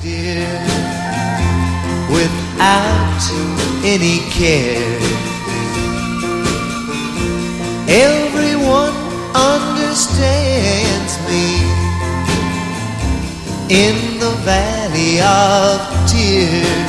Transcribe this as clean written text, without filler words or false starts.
dear, without any care. Everyone understands me in the valley of tears.